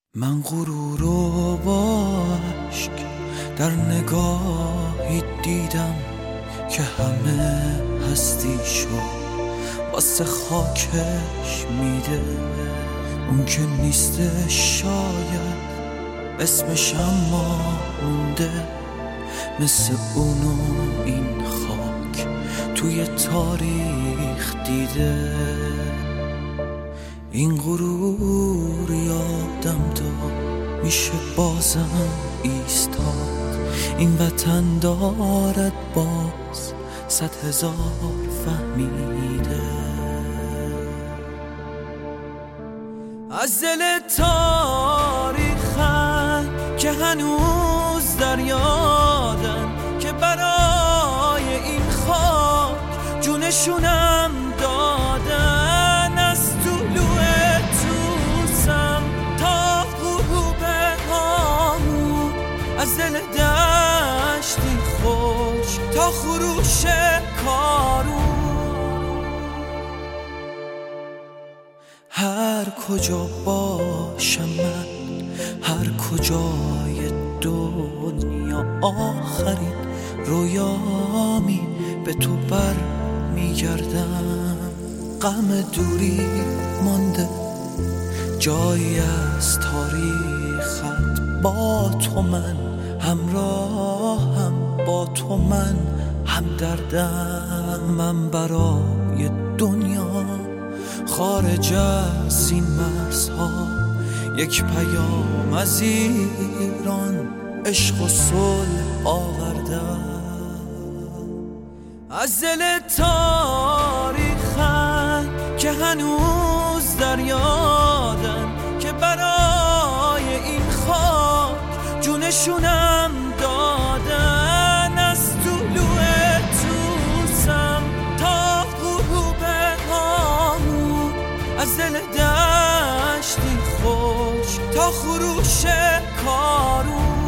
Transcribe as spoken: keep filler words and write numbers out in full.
من غرور و با عشق در نگاهی دیدم که همه هستیشو واسه خاکش میده. اون که نیسته شاید اسمش اما مونده، مثل اونو این خاک توی تاریخ دیده. این غرور یادم داد میشه بازم ایستاد، این وطن دارد باز صد هزار فهمیده. از دل تاریخن که هنوز در یادن، که برای این خاک جونشونم دادن. از طلوع توسم تا غروب هامون، از دل دشتی خوش تا خروش کارون. هر کجا باشم من، هر کجای دنیا، آخرین رویامی به تو بر میگردم. غم دوری مانده جایی از تاریخت، با تو من همراهم، با تو من هم دردم. من برای دنیا خارج از این مرزها یک پیام از ایران، عشق و صلح آوردم. از دل تاریخن که هنوز در یادن، که برای این خاک جونشونم دادن. از طلوع توسم تا غروب هامون، از دل دشتی خوش تا خروش کارون.